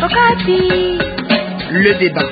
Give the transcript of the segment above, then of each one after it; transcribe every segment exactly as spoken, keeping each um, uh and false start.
Le débat.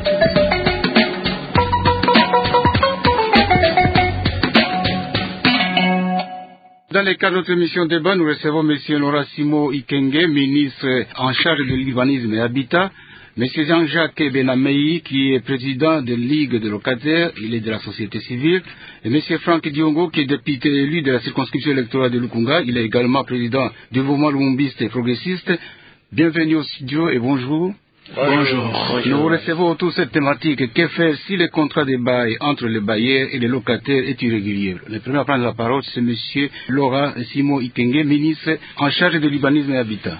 Dans le cadre de notre émission débat, nous recevons M. Laurent-Simon Ikenge, ministre en charge de l'urbanisme et habitat, M. Jean-Jacques Benamei, qui est président de Ligue des locataires, il est de la société civile, et M. Franck Diongo, qui est député élu de la circonscription électorale de Lukunga, il est également président du mouvement lumumbiste et progressiste. Bienvenue au studio et bonjour. Bonjour. Bonjour. Nous recevons autour de cette thématique. Que faire si le contrat de bail entre les bailleurs et les locataires est irrégulier? Le premier à prendre la parole, c'est M. Laurent-Simon Ikenge, ministre en charge de l'urbanisme et habitat.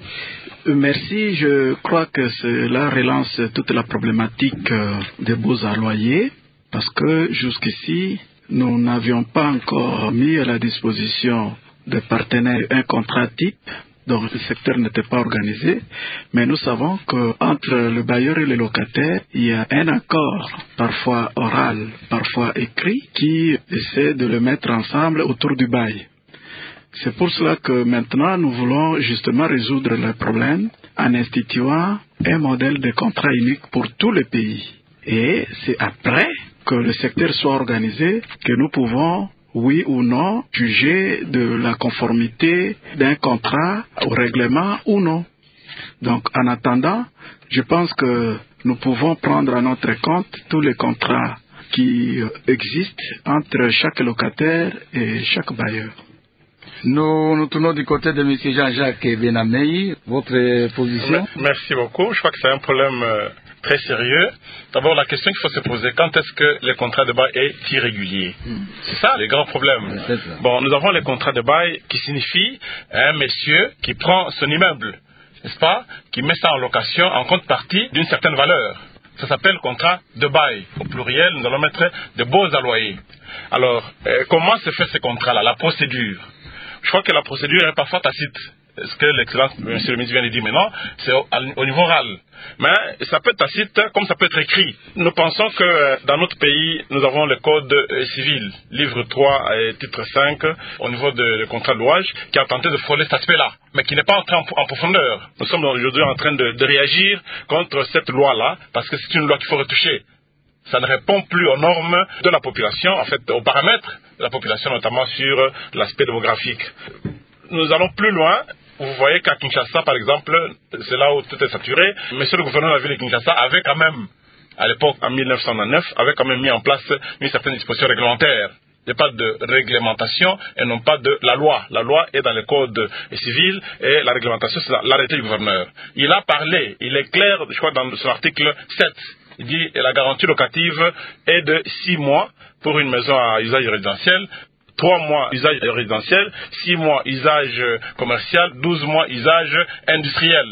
Merci. Je crois que cela relance toute la problématique des baux à loyer, parce que jusqu'ici, nous n'avions pas encore mis à la disposition des partenaires un contrat type. Donc le secteur n'était pas organisé, mais nous savons qu'entre le bailleur et le locataire, il y a un accord, parfois oral, parfois écrit, qui essaie de le mettre ensemble autour du bail. C'est pour cela que maintenant nous voulons justement résoudre le problème en instituant un modèle de contrat unique pour tous les pays. Et c'est après que le secteur soit organisé que nous pouvons, oui ou non, juger de la conformité d'un contrat au règlement ou non. Donc, en attendant, je pense que nous pouvons prendre à notre compte tous les contrats qui existent entre chaque locataire et chaque bailleur. Nous nous tournons du côté de M. Jean-Jacques Benamei. Votre position? Merci beaucoup. Je crois que c'est un problème euh, très sérieux. D'abord, la question qu'il faut se poser, quand est-ce que le contrat de bail est irrégulier? hmm. C'est ça le grand problème. Bon, nous avons les contrats de bail qui signifient un monsieur qui prend son immeuble, n'est-ce pas, qui met ça en location en contrepartie d'une certaine valeur. Ça s'appelle contrat de bail. Au pluriel, nous allons mettre de baux à loyer. Alors, euh, comment se fait ce contrat-là, la procédure? Je crois que la procédure est parfois tacite. Ce que l'excellence, M. le ministre vient de dire maintenant, c'est au, au niveau oral. Mais ça peut être tacite comme ça peut être écrit. Nous pensons que dans notre pays, nous avons le code civil, livre trois et titre cinq, au niveau de, de contrat de louage, qui a tenté de frôler cet aspect-là, mais qui n'est pas entré en, en profondeur. Nous sommes aujourd'hui en train de, de réagir contre cette loi-là, parce que c'est une loi qu'il faut retoucher. Ça ne répond plus aux normes de la population, en fait, aux paramètres de la population, notamment sur l'aspect démographique. Nous allons plus loin. Vous voyez qu'à Kinshasa, par exemple, c'est là où tout est saturé. Monsieur le gouverneur de la ville de Kinshasa avait quand même, à l'époque, en mille neuf cent neuf, avait quand même mis en place une certaine disposition réglementaire. Il n'y a pas de réglementation et non pas de la loi. La loi est dans le code civil et la réglementation, c'est l'arrêté du gouverneur. Il a parlé, il est clair, je crois, dans son article sept. Il dit que la garantie locative est de six mois pour une maison à usage résidentiel, trois mois usage résidentiel, six mois usage commercial, douze mois usage industriel.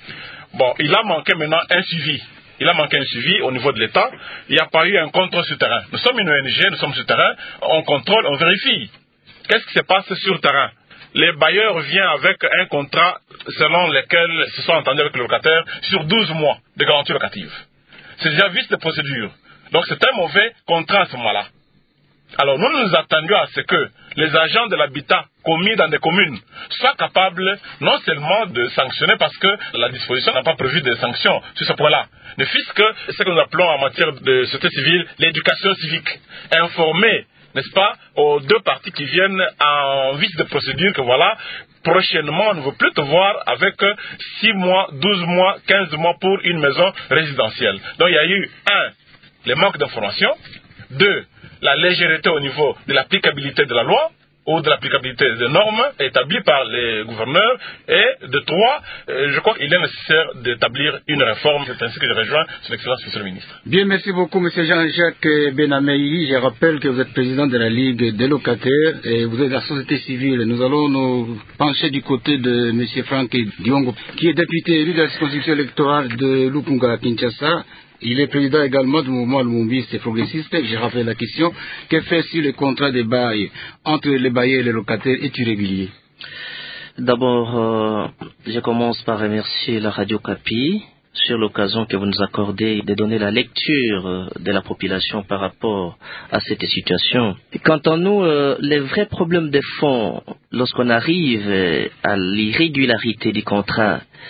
Bon, il a manqué maintenant un suivi. Il a manqué un suivi au niveau de l'État. Il n'y a pas eu un contrôle sur terrain. Nous sommes une O N G, nous sommes sur terrain, on contrôle, on vérifie. Qu'est-ce qui se passe sur le terrain? Les bailleurs viennent avec un contrat selon lequel ils se sont entendus avec le locataire sur douze mois de garantie locative. C'est déjà vice de procédure. Donc c'est un mauvais contrat à ce moment-là. Alors nous nous attendions à ce que les agents de l'habitat commis dans des communes soient capables non seulement de sanctionner parce que la disposition n'a pas prévu de sanctions sur ce point-là, ne fût-ce que ce que nous appelons en matière de société civile l'éducation civique. Informer, n'est-ce pas, aux deux parties qui viennent en vice de procédure que voilà, prochainement, on ne veut plus te voir avec six mois, douze mois, quinze mois pour une maison résidentielle. Donc il y a eu, un, le manque d'information, deux, la légèreté au niveau de l'applicabilité de la loi ou de l'applicabilité des normes établies par les gouverneurs, et de trois, euh, je crois qu'il est nécessaire d'établir une réforme. C'est ainsi que je rejoins son excellence, monsieur le ministre. Bien, merci beaucoup, monsieur Jean-Jacques Benamei. Je rappelle que vous êtes président de la Ligue des locataires et vous êtes de la société civile. Nous allons nous pencher du côté de monsieur Franck Diongo, qui est député élu de la circonscription électorale de Lukunga à Kinshasa. Il est président également du mouvement lumumbiste et progressiste. Je rappelle la question, que faire si le contrat de bail entre les bailleurs et les locataires est irrégulier? D'abord, euh, je commence par remercier la Radio Kapi sur l'occasion que vous nous accordez de donner la lecture de la population par rapport à cette situation. Quant à nous, euh, les vrais problèmes de fond, lorsqu'on arrive à l'irrégularité du contrat,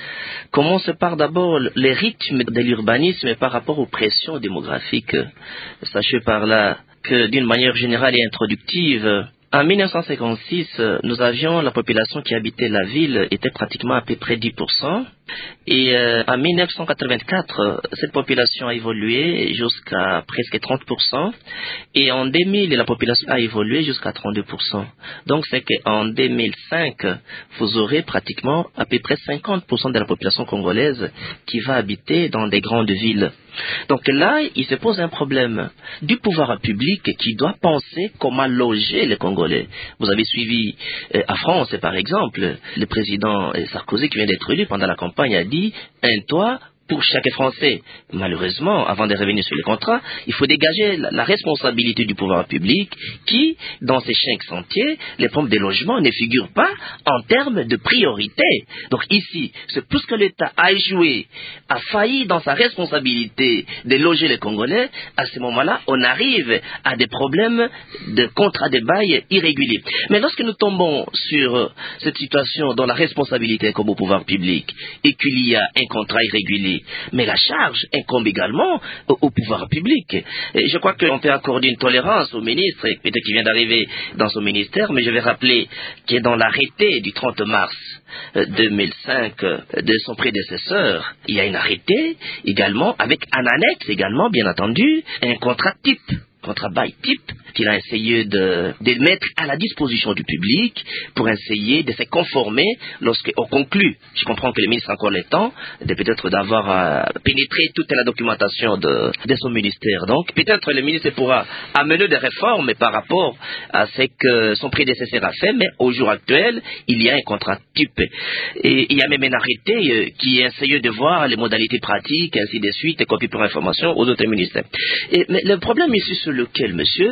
commence par d'abord les rythmes de l'urbanisme par rapport aux pressions démographiques. Sachez par là que d'une manière générale et introductive, en mille neuf cent cinquante-six, nous avions la population qui habitait la ville était pratiquement à peu près dix pour cent. Et euh, en mille neuf cent quatre-vingt-quatre, cette population a évolué jusqu'à presque trente pour cent. Et en deux mille, la population a évolué jusqu'à trente-deux pour cent. Donc c'est qu'en deux mille cinq, vous aurez pratiquement à peu près cinquante pour cent de la population congolaise qui va habiter dans des grandes villes. Donc là, il se pose un problème du pouvoir public qui doit penser comment loger les Congolais. Vous avez suivi euh, à France, par exemple, le président Sarkozy qui vient d'être élu pendant la campagne a dit un toit pour chaque Français. Malheureusement, avant de revenir sur les contrats, il faut dégager la, la responsabilité du pouvoir public qui, dans ces cinq sentiers, les problèmes des logements ne figurent pas en termes de priorité. Donc ici, c'est plus que l'État a échoué, a failli dans sa responsabilité de loger les Congolais, à ce moment-là, on arrive à des problèmes de contrats de bail irréguliers. Mais lorsque nous tombons sur cette situation dont la responsabilité incombe au pouvoir public et qu'il y a un contrat irrégulier, mais la charge incombe également au, au pouvoir public. Et je crois qu'on peut accorder une tolérance au ministre, peut-être qu'il vient d'arriver dans son ministère, mais je vais rappeler qu'il est dans l'arrêté du trente mars deux mille cinq de son prédécesseur, il y a un arrêté également avec un annexe également, bien entendu, un contrat type. Contrat bail type qu'il a essayé de, de mettre à la disposition du public pour essayer de se conformer lorsqu'on conclut. Je comprends que le ministre a encore le temps de peut-être d'avoir euh, pénétré toute la documentation de, de son ministère. Donc peut-être le ministre pourra amener des réformes par rapport à ce que son prédécesseur a fait, mais au jour actuel, il y a un contrat type. Et il y a même un arrêté euh, qui essaye de voir les modalités pratiques, ainsi de suite, et copie pour information aux autres ministères. Et, mais le problème ici sur lequel, monsieur,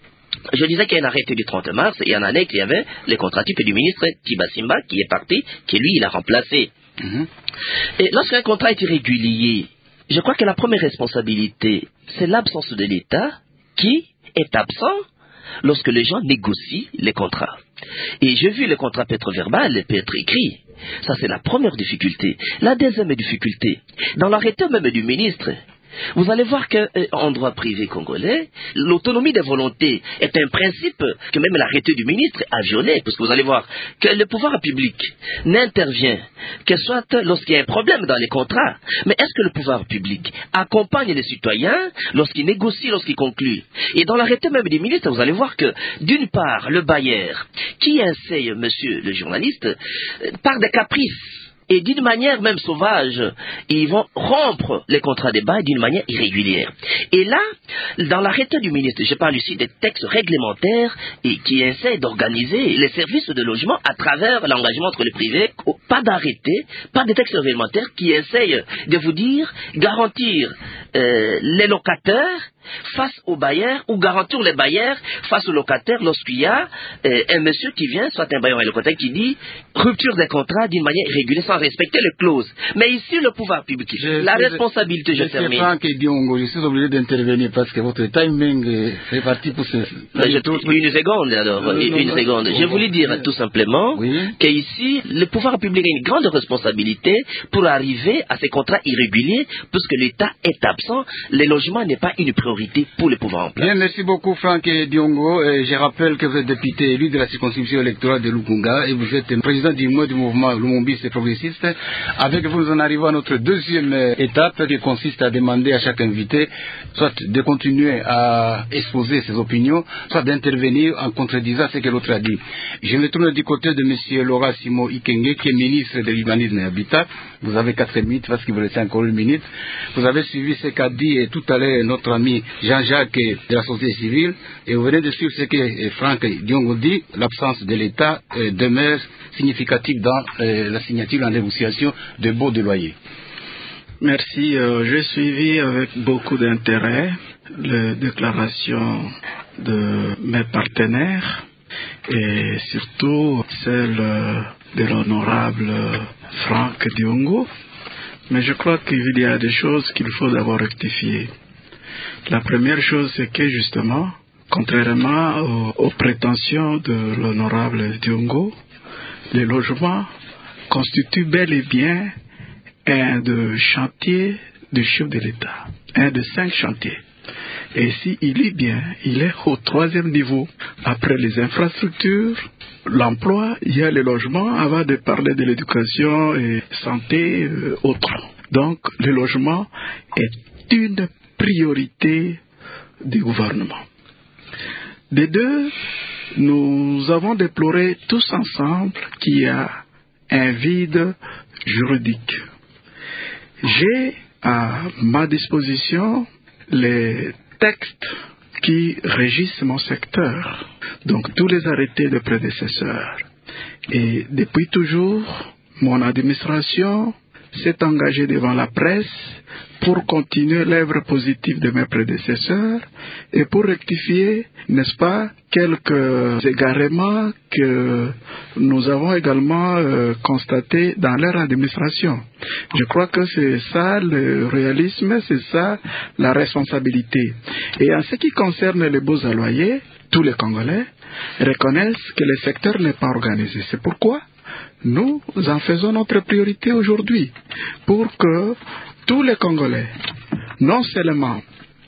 je disais qu'il y a un arrêté du trente mars et en annexe, il y avait le contrat type du ministre Tibasimba qui est parti, qui lui, il a remplacé. Mm-hmm. Et lorsqu'un contrat est irrégulier, je crois que la première responsabilité, c'est l'absence de l'État qui est absent lorsque les gens négocient les contrats. Et j'ai vu le contrat peut être verbal, peut être écrit. Ça, c'est la première difficulté. La deuxième difficulté, dans l'arrêté même du ministre, vous allez voir qu'en euh, droit privé congolais, l'autonomie des volontés est un principe que même l'arrêté du ministre a violé, parce que vous allez voir que le pouvoir public n'intervient que soit lorsqu'il y a un problème dans les contrats, mais est-ce que le pouvoir public accompagne les citoyens lorsqu'il négocie, lorsqu'il conclut? Et dans l'arrêté même du ministre, vous allez voir que d'une part, le bailleur qui enseigne, monsieur le journaliste, par des caprices, et d'une manière même sauvage, ils vont rompre les contrats de bail d'une manière irrégulière. Et là, dans l'arrêté du ministre, je parle ici des textes réglementaires et qui essaient d'organiser les services de logement à travers l'engagement entre le privé. Pas d'arrêté, pas de textes réglementaires qui essayent de vous dire, garantir euh, les locataires face aux bailleurs ou garantir les bailleurs face aux locataires lorsqu'il y a euh, un monsieur qui vient, soit un bailleur ou un locataire qui dit rupture des contrats d'une manière irrégulière sans respecter les clauses. Mais ici, le pouvoir public, je la responsabilité, je, je termine. Franck Diongo, je suis obligé d'intervenir parce que votre timing fait partie pour ce... Je, une seconde alors, euh, une, non, une non, seconde. Non, je voulais dire oui. tout simplement oui. qu'ici, le pouvoir public a une grande responsabilité pour arriver à ces contrats irréguliers puisque l'État est absent, le logement n'est pas une priorité pour le pouvoir en place. Bien, merci beaucoup Franck Diongo. Et je rappelle que vous êtes député élu de la circonscription électorale de Lukunga et vous êtes président du, du mouvement Lumumbiste progressiste. Avec vous, nous en arrivons à notre deuxième étape qui consiste à demander à chaque invité soit de continuer à exposer ses opinions, soit d'intervenir en contredisant ce que l'autre a dit. Je me tourne du côté de M. Laura Simo Ikenge, qui est ministre de l'Urbanisme et Habitat. Vous avez quatre minutes parce qu'il vous reste encore une minute. Vous avez suivi ce qu'a dit tout à l'heure notre ami Jean-Jacques de la société civile, et vous venez de suivre ce que Franck Diongo dit, l'absence de l'État euh, demeure significative dans euh, la signature, la négociation de baux de loyer. Merci, euh, j'ai suivi avec beaucoup d'intérêt les déclarations de mes partenaires et surtout celle de l'honorable Franck Diongo, mais je crois qu'il y a des choses qu'il faut d'abord rectifier. La première chose, c'est que justement, contrairement aux, aux prétentions de l'honorable Diongo, les logements constituent bel et bien un de chantier du chef de l'État, un de cinq chantiers. Et s'il lit bien, il est au troisième niveau. Après les infrastructures, l'emploi, il y a le logement, avant de parler de l'éducation et santé, euh, autre. Donc, le logement est une priorité du gouvernement. Des deux, nous avons déploré tous ensemble qu'il y a un vide juridique. J'ai à ma disposition les textes qui régissent mon secteur, donc tous les arrêtés de prédécesseurs. Et depuis toujours, mon administration s'est engagée devant la presse pour continuer l'œuvre positive de mes prédécesseurs et pour rectifier, n'est-ce pas, quelques égarements que nous avons également euh, constatés dans leur administration. Je crois que c'est ça le réalisme, c'est ça la responsabilité. Et en ce qui concerne les baux à loyer, tous les Congolais reconnaissent que le secteur n'est pas organisé. C'est pourquoi nous en faisons notre priorité aujourd'hui, pour que tous les Congolais, non seulement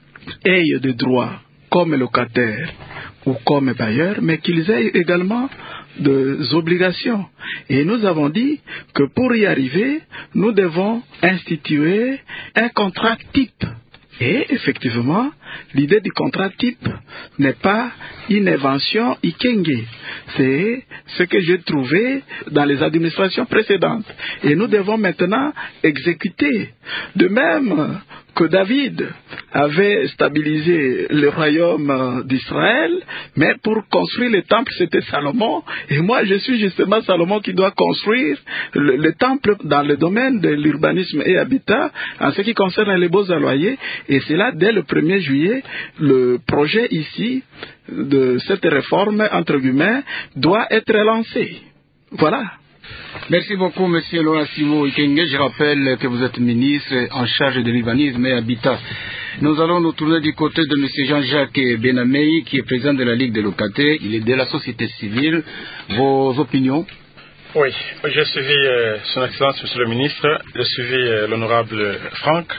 aient des droits comme locataires ou comme bailleurs, mais qu'ils aient également des obligations. Et nous avons dit que pour y arriver, nous devons instituer un contrat type. Et effectivement, l'idée du contrat type n'est pas une invention Ikenge. C'est ce que j'ai trouvé dans les administrations précédentes. Et nous devons maintenant exécuter. De même que David avait stabilisé le royaume d'Israël, mais pour construire le temple, c'était Salomon. Et moi, je suis justement Salomon qui doit construire le, le temple dans le domaine de l'urbanisme et habitat, en ce qui concerne les baux à loyer. Et c'est là, dès le premier juillet, le projet ici de cette réforme, entre guillemets, doit être lancé. Voilà. Merci beaucoup, Monsieur Laurent Simon Ikenge. Je rappelle que vous êtes ministre en charge de l'urbanisme et habitat. Nous allons nous tourner du côté de Monsieur Jean-Jacques Benamei, qui est président de la Ligue des locataires. Il est de la société civile. Vos opinions? Oui, j'ai suivi euh, son Excellence, Monsieur le ministre. J'ai suivi euh, l'honorable Franck.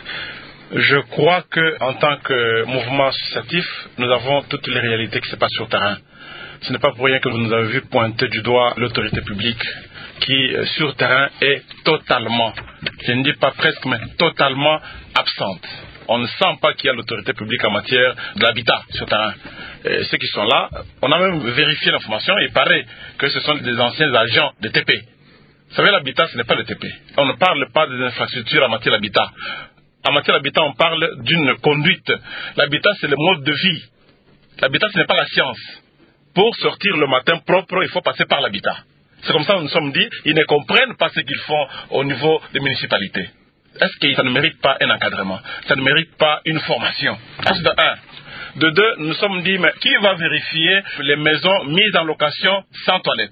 Je crois que, en tant que mouvement associatif, nous avons toutes les réalités qui se passent sur le terrain. Ce n'est pas pour rien que vous nous avez vu pointer du doigt l'autorité publique qui, sur terrain, est totalement, je ne dis pas presque, mais totalement absente. On ne sent pas qu'il y a l'autorité publique en matière de l'habitat sur terrain. Et ceux qui sont là, on a même vérifié l'information et il paraît que ce sont des anciens agents de T P. Vous savez, l'habitat, ce n'est pas le T P. On ne parle pas des infrastructures en matière d'habitat. En matière d'habitat, on parle d'une conduite. L'habitat, c'est le mode de vie. L'habitat, ce n'est pas la science. Pour sortir le matin propre, il faut passer par l'habitat. C'est comme ça que nous nous sommes dit, ils ne comprennent pas ce qu'ils font au niveau des municipalités. Est-ce que ça ne mérite pas un encadrement? Ça ne mérite pas une formation? C'est de un. De deux, nous nous sommes dit, mais qui va vérifier les maisons mises en location sans toilette?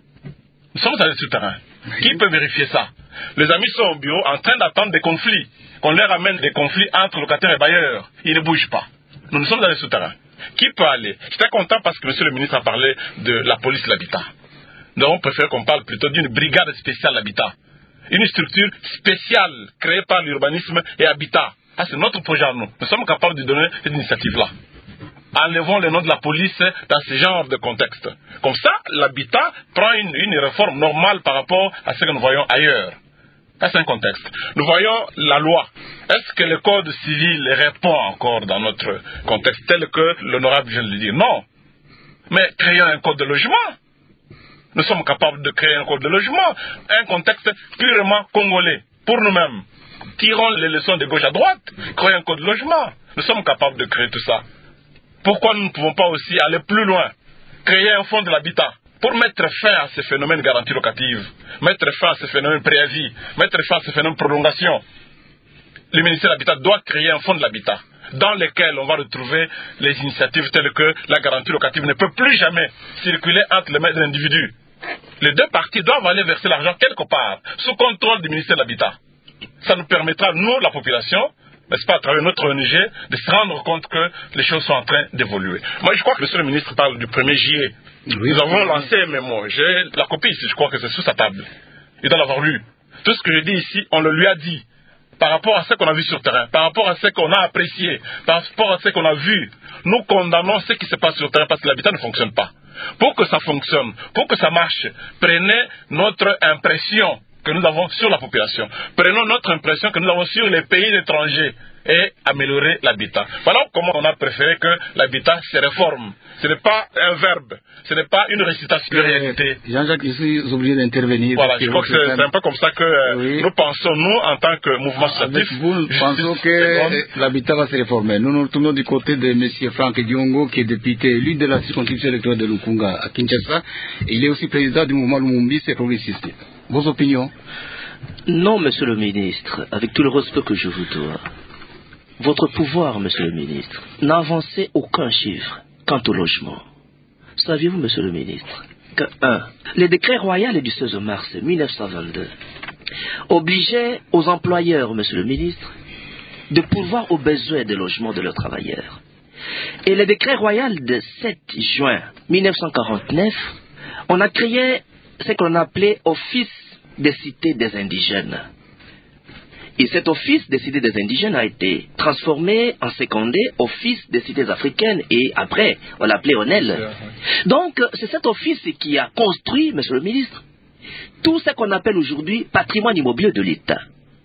Nous sommes allés sur le terrain. Qui peut vérifier ça? Les amis sont au bureau en train d'attendre des conflits. Qu'on leur amène des conflits entre locataires et bailleurs. Ils ne bougent pas. Nous nous sommes allés sur le terrain. Qui peut aller? J'étais content parce que monsieur le ministre a parlé de la police de l'habitat. Nous avons préféré qu'on parle plutôt d'une brigade spéciale d'habitat. Une structure spéciale créée par l'urbanisme et habitat. Ah, c'est notre projet à nous. Nous sommes capables de donner cette initiative-là. Enlevons le nom de la police dans ce genre de contexte. Comme ça, l'habitat prend une, une réforme normale par rapport à ce que nous voyons ailleurs. Ça, c'est un contexte. Nous voyons la loi. Est-ce que le code civil répond encore dans notre contexte tel que l'honorable vient de le dire? Non. Mais créons un code de logement. Nous sommes capables de créer un code de logement. Un contexte purement congolais. Pour nous-mêmes. Tirons les leçons de gauche à droite. Créons un code de logement. Nous sommes capables de créer tout ça. Pourquoi nous ne pouvons pas aussi aller plus loin? Créer un fonds de l'habitat. Pour mettre fin à ces phénomènes de garantie locative, mettre fin à ces phénomènes de préavis, mettre fin à ces phénomènes de prolongation, le ministère de l'Habitat doit créer un fonds de l'habitat dans lequel on va retrouver les initiatives telles que la garantie locative ne peut plus jamais circuler entre les mains de l'individu. Les deux parties doivent aller verser l'argent quelque part, sous contrôle du ministère de l'Habitat. Ça nous permettra, nous, la population, n'est-ce pas, à travers notre O N G, de se rendre compte que les choses sont en train d'évoluer. Moi, je crois que monsieur le ministre parle du premier juillet. Oui, nous avons lancé un mémo. J'ai la copie ici, je crois que c'est sous sa table. Il doit l'avoir lu. Tout ce que je dis ici, on le lui a dit. Par rapport à ce qu'on a vu sur terrain, par rapport à ce qu'on a apprécié, par rapport à ce qu'on a vu, nous condamnons ce qui se passe sur terrain parce que l'habitat ne fonctionne pas. Pour que ça fonctionne, pour que ça marche, prenez notre impression que nous avons sur la population. Prenons notre impression que nous avons sur les pays étrangers et améliorer l'habitat. Voilà comment on a préféré que l'habitat se réforme. Ce n'est pas un verbe, ce n'est pas une récitation de réalité. Jean-Jacques, je suis obligé d'intervenir. Voilà, je crois que c'est un... un peu comme ça que euh, oui. nous pensons, nous, en tant que mouvement associatif. Vous, nous pensons que l'habitat va se réformer. Nous nous tournons du côté de M. Franck Diongo, qui est député élu de la circonscription électorale de Lukunga à Kinshasa. Et il est aussi président du mouvement Lumumbi, c'est progressiste. Vos opinions? Non, monsieur le ministre, avec tout le respect que je vous dois, votre pouvoir, monsieur le ministre, n'a avancé aucun chiffre quant au logement. Saviez-vous, monsieur le ministre, que un, le décret royal du seize mars mille neuf cent vingt-deux obligeait aux employeurs, monsieur le ministre, de pourvoir aux besoins de logement de leurs travailleurs. Et le décret royal de sept juin mille neuf cent quarante-neuf, on a créé ce qu'on appelait Office des cités des indigènes. Et cet office des cités des indigènes a été transformé en secondé office des cités africaines et après on l'appelait O N E L. Donc c'est cet office qui a construit, monsieur le ministre, tout ce qu'on appelle aujourd'hui patrimoine immobilier de l'État.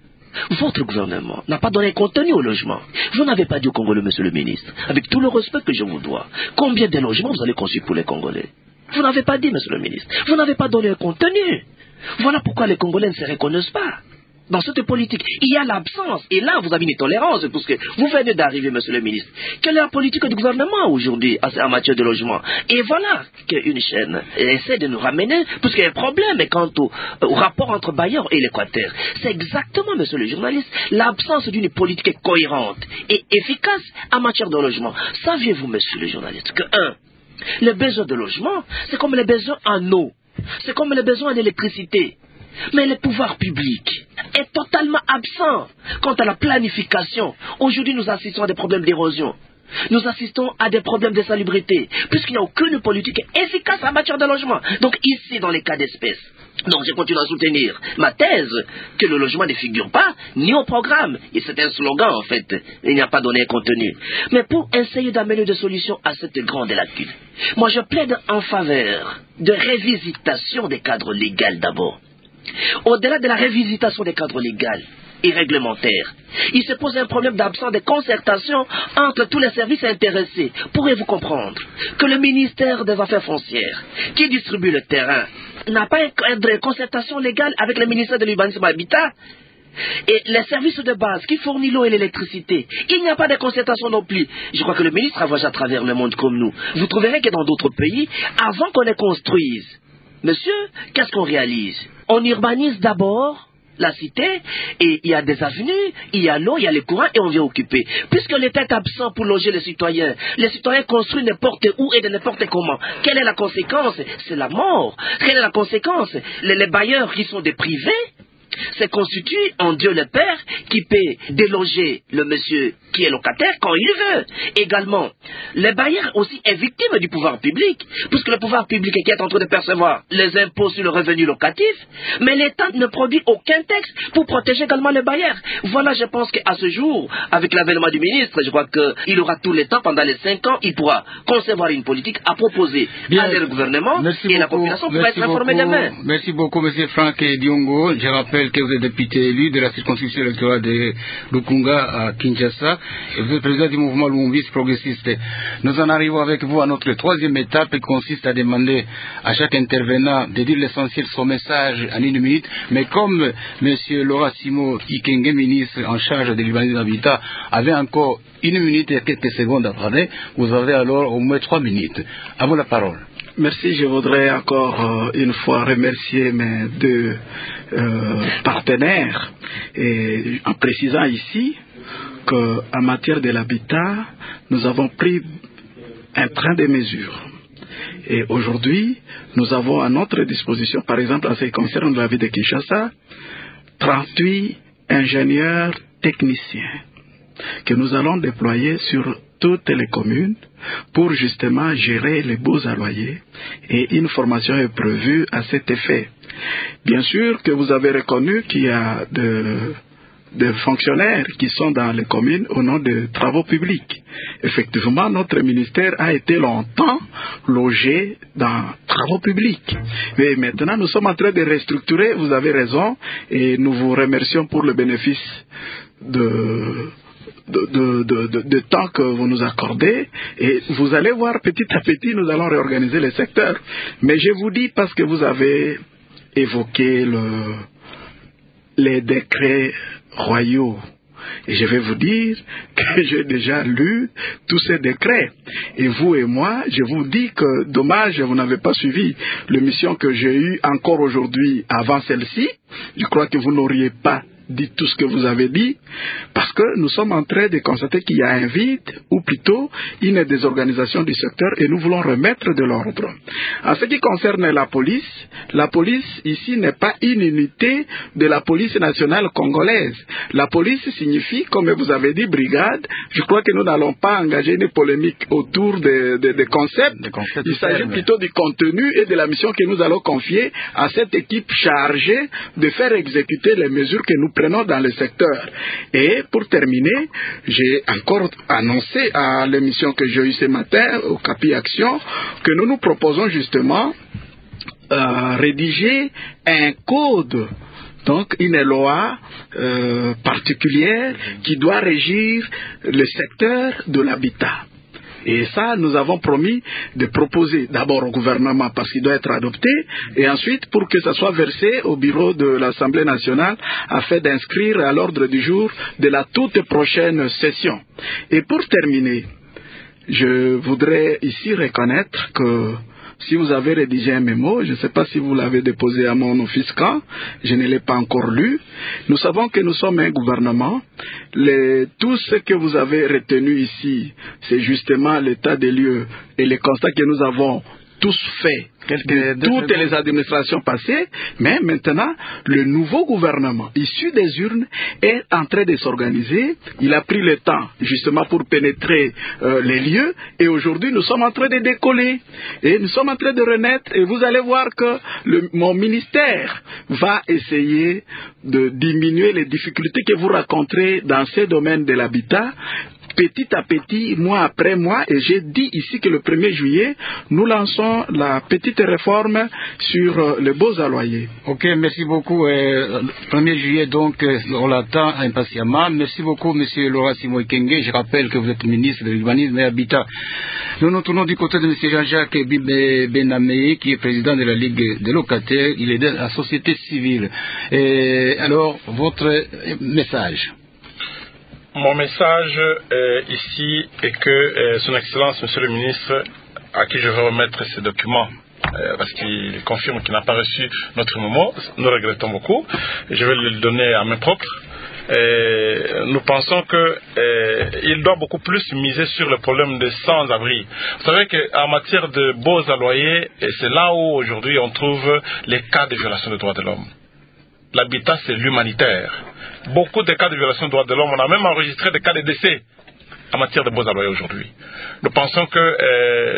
Votre gouvernement n'a pas donné contenu au logement. Vous n'avez pas dit aux Congolais, monsieur le ministre, avec tout le respect que je vous dois, combien de logements vous allez construire pour les Congolais. Vous n'avez pas dit, monsieur le ministre, vous n'avez pas donné un contenu. Voilà pourquoi les Congolais ne se reconnaissent pas dans cette politique. Il y a l'absence. Et là, vous avez une tolérance, parce que vous venez d'arriver, monsieur le ministre. Quelle est la politique du gouvernement aujourd'hui en matière de logement? Et voilà qu'une chaîne essaie de nous ramener, parce qu'il y a un problème quant au, au rapport entre bailleurs et l'Équateur. C'est exactement, monsieur le journaliste, l'absence d'une politique cohérente et efficace en matière de logement. Saviez-vous, monsieur le journaliste, que un, les besoins de logement, c'est comme les besoins en eau. C'est comme les besoins d'électricité. Mais le pouvoir public est totalement absent quant à la planification. Aujourd'hui, nous assistons à des problèmes d'érosion. Nous assistons à des problèmes de salubrité, puisqu'il n'y a aucune politique efficace en matière de logement. Donc ici, dans les cas d'espèce, donc je continue à soutenir ma thèse que le logement ne figure pas ni au programme. Et c'est un slogan en fait, il n'y a pas donné un contenu. Mais pour essayer d'amener des solutions à cette grande lacune, moi je plaide en faveur de révisitation des cadres légaux d'abord. Au-delà de la révisitation des cadres légaux et réglementaires, il se pose un problème d'absence de concertation entre tous les services intéressés. Pourrez-vous comprendre que le ministère des Affaires foncières, qui distribue le terrain, n'a pas de concertation légale avec le ministère de l'Urbanisme et Habitat, et les services de base qui fournissent l'eau et l'électricité, il n'y a pas de concertation non plus. Je crois que le ministre a voyagé à travers le monde comme nous. Vous trouverez que dans d'autres pays, avant qu'on les construise, monsieur, qu'est-ce qu'on réalise? On urbanise d'abord la cité, et il y a des avenues, il y a l'eau, il y a les courants, et on vient occuper. Puisque l'État est absent pour loger les citoyens, les citoyens construisent n'importe où et de n'importe comment. Quelle est la conséquence? C'est la mort. Quelle est la conséquence? les, les bailleurs qui sont des privés se constitue en Dieu le Père qui peut déloger le monsieur qui est locataire quand il veut. Également, le bailleur aussi est victime du pouvoir public, puisque le pouvoir public est qui est en train de percevoir les impôts sur le revenu locatif, mais l'État ne produit aucun texte pour protéger également le bailleur. Voilà, je pense qu'à ce jour, avec l'avènement du ministre, je crois qu'il aura tout le temps, pendant les cinq ans, il pourra concevoir une politique à proposer Bien, à le gouvernement et beaucoup, la population pourra être informée demain. Merci beaucoup, M. Franck Diongo. Je rappelle que vous êtes député élu de la circonscription électorale de Lukunga à Kinshasa et vous êtes président du mouvement Lumumbi progressiste. Nous en arrivons avec vous à notre troisième étape qui consiste à demander à chaque intervenant de dire l'essentiel de son message en une minute, mais comme M. Laura Simo Ikenge, ministre en charge de l'urbanisme et de l'habitat, avait encore une minute et quelques secondes à parler, vous avez alors au moins trois minutes. À vous la parole. Merci, je voudrais encore euh, une fois remercier mes deux euh, partenaires et en précisant ici qu'en matière de l'habitat, nous avons pris un train de mesures. Et aujourd'hui, nous avons à notre disposition, par exemple en ce qui concerne la ville de Kinshasa, trente-huit ingénieurs techniciens que nous allons déployer sur toutes les communes pour justement gérer les baux à loyer, et une formation est prévue à cet effet. Bien sûr que vous avez reconnu qu'il y a de, de fonctionnaires qui sont dans les communes au nom de travaux publics. Effectivement, notre ministère a été longtemps logé dans travaux publics. Mais maintenant, nous sommes en train de restructurer, vous avez raison, et nous vous remercions pour le bénéfice de... De, de, de, de, de temps que vous nous accordez, et vous allez voir petit à petit nous allons réorganiser les secteurs. Mais je vous dis, parce que vous avez évoqué le, les décrets royaux, et je vais vous dire que j'ai déjà lu tous ces décrets, et vous et moi, je vous dis que dommage, vous n'avez pas suivi l'émission que j'ai eue encore aujourd'hui avant celle-ci. Je crois que vous n'auriez pas dites tout ce que vous avez dit, parce que nous sommes en train de constater qu'il y a un vide, ou plutôt une désorganisation du secteur, et nous voulons remettre de l'ordre. En ce qui concerne la police, la police ici n'est pas une unité de la police nationale congolaise. La police signifie, comme vous avez dit, brigade. Je crois que nous n'allons pas engager une polémique autour des de, de concepts. De concepts. Il s'agit plutôt du contenu et de la mission que nous allons confier à cette équipe chargée de faire exécuter les mesures que nous prenons dans le secteur. Et pour terminer, j'ai encore annoncé à l'émission que j'ai eue ce matin au Capi Action que nous nous proposons justement euh, rédiger un code, donc une loi euh, particulière qui doit régir le secteur de l'habitat. Et ça, nous avons promis de proposer d'abord au gouvernement parce qu'il doit être adopté, et ensuite pour que ça soit versé au bureau de l'Assemblée nationale afin d'inscrire à l'ordre du jour de la toute prochaine session. Et pour terminer, je voudrais ici reconnaître que si vous avez rédigé un mémo, je ne sais pas si vous l'avez déposé à mon office quand, je ne l'ai pas encore lu. Nous savons que nous sommes un gouvernement. Les, tout ce que vous avez retenu ici, c'est justement l'état des lieux et les constats que nous avons tous faits de toutes les administrations passées, mais maintenant, le nouveau gouvernement issu des urnes est en train de s'organiser. Il a pris le temps justement pour pénétrer euh, les lieux, et aujourd'hui nous sommes en train de décoller et nous sommes en train de renaître, et vous allez voir que le, mon ministère va essayer de diminuer les difficultés que vous rencontrez dans ces domaines de l'habitat petit à petit, mois après mois, et j'ai dit ici que le premier juillet, nous lançons la petite réforme sur euh, les baux à loyer. Ok, merci beaucoup. Euh, premier juillet, donc, euh, on l'attend impatiemment. Merci beaucoup, monsieur Laurent Simoy Kenge. Je rappelle que vous êtes ministre de l'Urbanisme et Habitat. Nous nous tournons du côté de monsieur Jean-Jacques Benamé, qui est président de la Ligue des locataires. Il est de la société civile. Et alors, votre message? Mon message euh, ici est que euh, Son Excellence, Monsieur le Ministre, à qui je vais remettre ces documents, euh, parce qu'il confirme qu'il n'a pas reçu notre mémo, nous regrettons beaucoup, je vais le donner à main propre. Euh, nous pensons qu'il euh, doit beaucoup plus miser sur le problème des sans-abri. Vous savez qu'en matière de baux à loyer, c'est là où aujourd'hui on trouve les cas de violation des droits de l'homme. L'habitat, c'est l'humanitaire. Beaucoup de cas de violation des droits de l'homme, on a même enregistré des cas de décès en matière de baux à loyer aujourd'hui. Nous pensons que euh,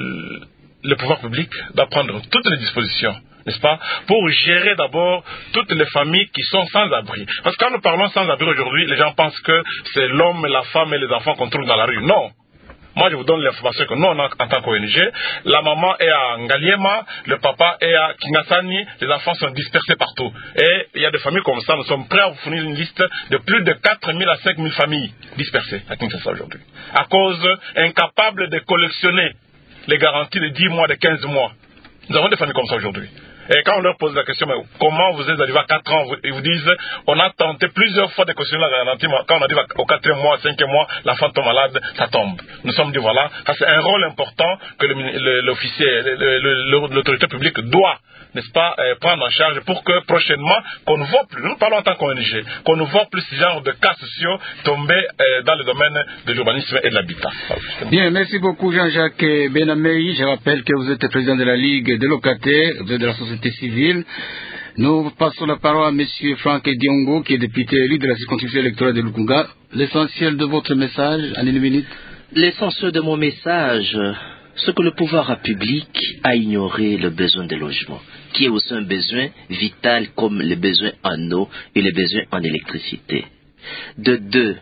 le pouvoir public doit prendre toutes les dispositions, n'est-ce pas, pour gérer d'abord toutes les familles qui sont sans abri. Parce que quand nous parlons sans abri aujourd'hui, les gens pensent que c'est l'homme, la femme et les enfants qu'on trouve dans la rue. Non. Moi, je vous donne l'information que nous, on a, en tant qu'O N G, la maman est à Ngaliema, le papa est à Kingasani, les enfants sont dispersés partout. Et il y a des familles comme ça, nous sommes prêts à vous fournir une liste de plus de quatre mille à cinq mille familles dispersées à Kinshasa aujourd'hui. À cause incapables de collectionner les garanties de dix mois, de quinze mois. Nous avons des familles comme ça aujourd'hui. Et quand on leur pose la question, mais comment vous êtes arrivé à quatre ans, ils vous disent, on a tenté plusieurs fois de questionner la garantie, mais quand on arrive au quatrième mois, cinquième mois, l'enfant tombe malade, ça tombe. Nous sommes dit, voilà, ça c'est un rôle important que l'officier, l'autorité publique doit, n'est-ce pas, euh, prendre en charge pour que prochainement, qu'on ne voit plus, nous parlons en tant qu'O N G, qu'on ne voit plus ce genre de cas sociaux tomber euh, dans le domaine de l'urbanisme et de l'habitat. Bien, merci beaucoup Jean-Jacques Benamé. Je rappelle que vous êtes président de la Ligue des locataires, vous êtes de la société civile. Nous passons la parole à M. Franck Diongo, qui est député élu de la circonscription électorale de Lukunga. L'essentiel de votre message, en une minute. L'essentiel de mon message, c'est que le pouvoir public a ignoré le besoin de logement, qui est aussi un besoin vital comme le besoin en eau et le besoin en électricité. De deux,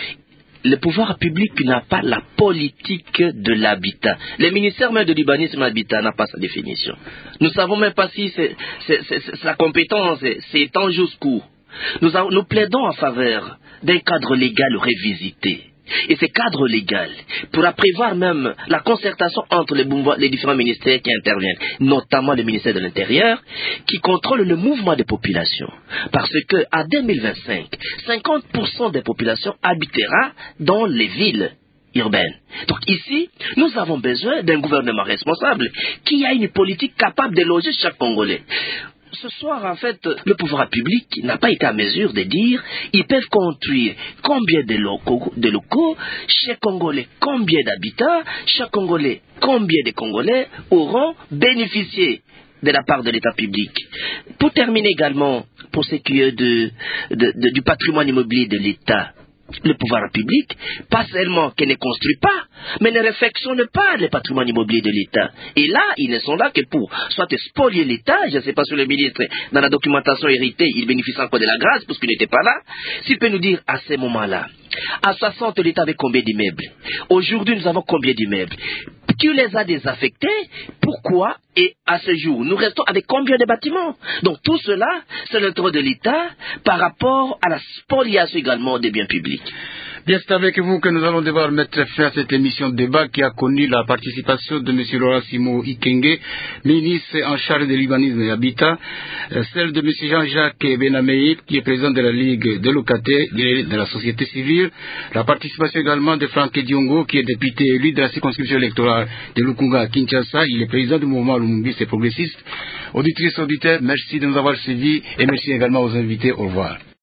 le pouvoir public n'a pas la politique de l'habitat. Le ministère même de l'urbanisme et de l'habitat n'a pas sa définition. Nous ne savons même pas si c'est, c'est, c'est, c'est, sa compétence s'étend jusqu'où. Nous, avons, nous plaidons en faveur d'un cadre légal révisité. Et ce cadre légal pourra prévoir même la concertation entre les, les différents ministères qui interviennent, notamment le ministère de l'Intérieur, qui contrôle le mouvement des populations. Parce que à deux mille vingt-cinq, cinquante pour cent des populations habitera dans les villes urbaines. Donc ici, nous avons besoin d'un gouvernement responsable qui a une politique capable de loger chaque Congolais. Ce soir, en fait, le pouvoir public n'a pas été à mesure de dire ils peuvent construire combien de locaux, de locaux chaque Congolais, combien d'habitants, chaque Congolais, combien de Congolais auront bénéficié de la part de l'État public. Pour terminer également, pour ce qui est de, de, de, du patrimoine immobilier de l'État, le pouvoir public, pas seulement qu'il ne construit pas, mais ne réfectionne pas le patrimoine immobilier de l'État. Et là, ils ne sont là que pour soit spolier l'État, je ne sais pas si le ministre, dans la documentation héritée, il bénéficie encore de la grâce, parce qu'il n'était pas là. S'il peut nous dire à ce moment-là, à soixante, l'État avait combien d'immeubles? Aujourd'hui, nous avons combien d'immeubles? Qui les a désaffectés? Pourquoi? Et à ce jour, nous restons avec combien de bâtiments? Donc tout cela, c'est le droit de l'État par rapport à la spoliation également des biens publics. Bien, c'est avec vous que nous allons devoir mettre fin à cette émission de débat qui a connu la participation de M. Laurent Simon Ikenge, ministre en charge de l'urbanisme et l'habitat, celle de M. Jean-Jacques Benamei, qui est président de la Ligue des locataires de la société civile, la participation également de Franck Diongo, qui est député élu de la circonscription électorale de Lukunga à Kinshasa. Il est président du mouvement Lumumbis et progressiste. Auditrices, auditeurs, merci de nous avoir suivis et merci également aux invités. Au revoir.